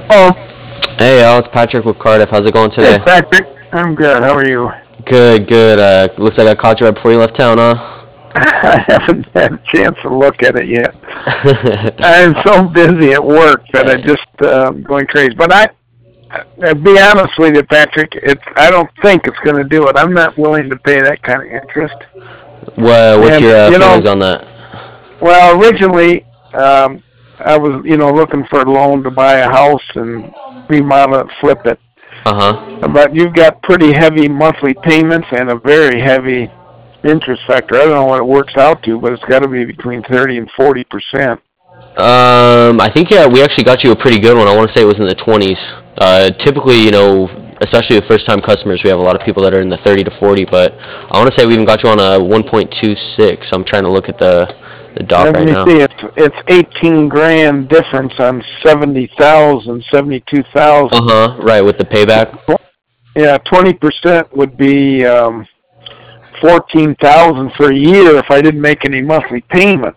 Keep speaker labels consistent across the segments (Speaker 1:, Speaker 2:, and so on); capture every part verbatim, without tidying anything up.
Speaker 1: Oh,
Speaker 2: Hey Al, it's Patrick with Cardiff. How's it going
Speaker 1: hey
Speaker 2: today?
Speaker 1: Patrick, I'm good. How are you?
Speaker 2: Good, good. Uh, looks like I caught you right before you left town, huh?
Speaker 1: I haven't had a chance to look at it yet. I'm so busy at work that I just uh, going crazy. But I, I'll be honest with you, Patrick. It's I don't think it's going to do it. I'm not willing to pay that kind of interest.
Speaker 2: What, what's
Speaker 1: And
Speaker 2: your uh,
Speaker 1: you know,
Speaker 2: feelings on that?
Speaker 1: well, originally um, I was you know looking for a loan to buy a house and remodel it, flip it.
Speaker 2: Uh huh.
Speaker 1: But you've got pretty heavy monthly payments and a very heavy interest factor. I don't know what it works out to, but it's got to be between thirty and forty percent.
Speaker 2: Um, I think yeah, we actually got you a pretty good one. I want to say it was in the twenties. Uh, typically, you know, especially with first-time customers, we have a lot of people that are in the thirty to forty. But I want to say we even got you on a one point two six. I'm trying to look at the the doc
Speaker 1: Let
Speaker 2: right
Speaker 1: me
Speaker 2: now.
Speaker 1: see. It's it's eighteen grand difference on seventy thousand, seventy two
Speaker 2: Uh
Speaker 1: thousand.
Speaker 2: huh. Right, with the payback.
Speaker 1: Yeah, twenty percent would be um, fourteen thousand for a year if I didn't make any monthly payments.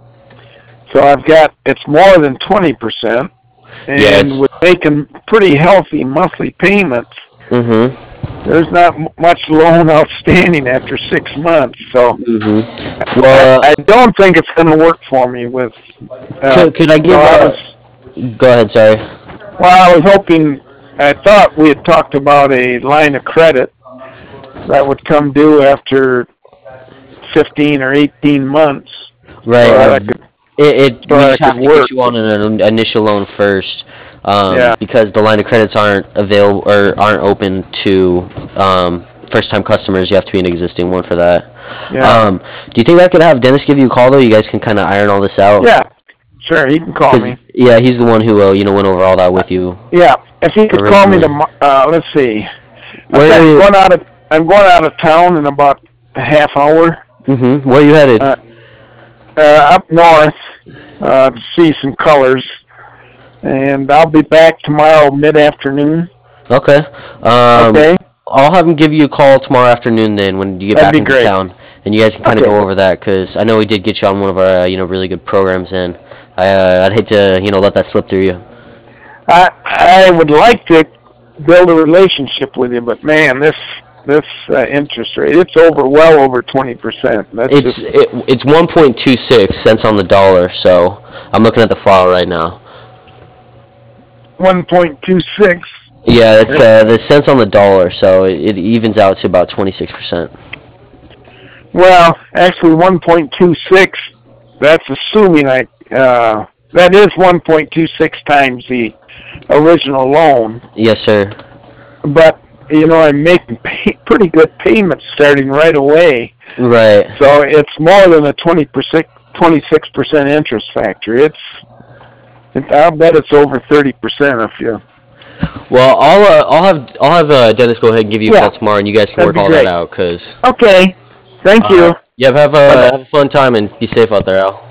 Speaker 1: So I've got it's more than twenty percent,
Speaker 2: Yeah,
Speaker 1: and
Speaker 2: it's.
Speaker 1: with making pretty healthy monthly payments,
Speaker 2: Mhm.
Speaker 1: there's not m- much loan outstanding after six months. So
Speaker 2: Mhm.
Speaker 1: I,
Speaker 2: Well,
Speaker 1: I
Speaker 2: uh,
Speaker 1: don't think it's going to work for me. With uh,
Speaker 2: could could I
Speaker 1: you know,
Speaker 2: give
Speaker 1: I was
Speaker 2: a? Go ahead. Sorry.
Speaker 1: well, I was hoping. I thought we had talked about a line of credit that would come due after fifteen or eighteen months, so
Speaker 2: Right.
Speaker 1: that
Speaker 2: Uh,
Speaker 1: I could
Speaker 2: it, it
Speaker 1: so
Speaker 2: we
Speaker 1: that I
Speaker 2: just
Speaker 1: could
Speaker 2: have to get
Speaker 1: work.
Speaker 2: you on an initial loan first, um,
Speaker 1: Yeah,
Speaker 2: because the line of credits aren't available or aren't open to um, first-time customers. You have to be an existing one for that.
Speaker 1: yeah,
Speaker 2: Um, do you think I could have Dennis give you a call though? You guys can kind of iron all this out.
Speaker 1: yeah. Sure, he can call
Speaker 2: Cause
Speaker 1: me.
Speaker 2: yeah, he's the one who uh, you know went over all that
Speaker 1: Uh,
Speaker 2: with you
Speaker 1: yeah, if he could call me
Speaker 2: originally.
Speaker 1: tomorrow. Uh, let's see. I'm
Speaker 2: Where?
Speaker 1: I'm going out of I'm going out of town in about a half hour.
Speaker 2: Mm-hmm. Where are you headed?
Speaker 1: Uh, uh, up north uh, to see some colors, and I'll be back tomorrow mid afternoon.
Speaker 2: Okay. Um,
Speaker 1: Okay,
Speaker 2: I'll have him give you a call tomorrow afternoon then when you get
Speaker 1: that'd
Speaker 2: back
Speaker 1: be
Speaker 2: into
Speaker 1: great.
Speaker 2: town, and you guys can kind of
Speaker 1: Okay,
Speaker 2: go over that because I know we did get you on one of our uh, you know really good programs, and I uh, I'd hate to you know let that slip through you.
Speaker 1: I I would like to build a relationship with you, but man, this this uh, interest rate, it's over well over twenty percent. That's just
Speaker 2: It's it, it's one point two six cents on the dollar, so I'm looking at the file right now.
Speaker 1: one point two six.
Speaker 2: Yeah, it's uh, the cents on the dollar, so it, it evens out to about twenty-six percent.
Speaker 1: Well, actually one point two six, that's assuming I, uh, that is one point two six times the original loan.
Speaker 2: Yes, sir.
Speaker 1: But, you know, I'm making pay, pretty good payments starting right away.
Speaker 2: Right.
Speaker 1: So it's more than a twenty percent, twenty-six percent interest factor. It's, it, I'll bet it's over thirty percent if you,
Speaker 2: Well, I'll uh, I'll have I'll have uh, Dennis go ahead and give you a
Speaker 1: yeah,
Speaker 2: call tomorrow, and you guys can
Speaker 1: that'd
Speaker 2: work
Speaker 1: be
Speaker 2: all that
Speaker 1: great.
Speaker 2: out. Cause
Speaker 1: Okay. Thank
Speaker 2: all
Speaker 1: you.
Speaker 2: right. Yep. Have
Speaker 1: Bye
Speaker 2: a
Speaker 1: bye.
Speaker 2: have a fun time and be safe out there, Al.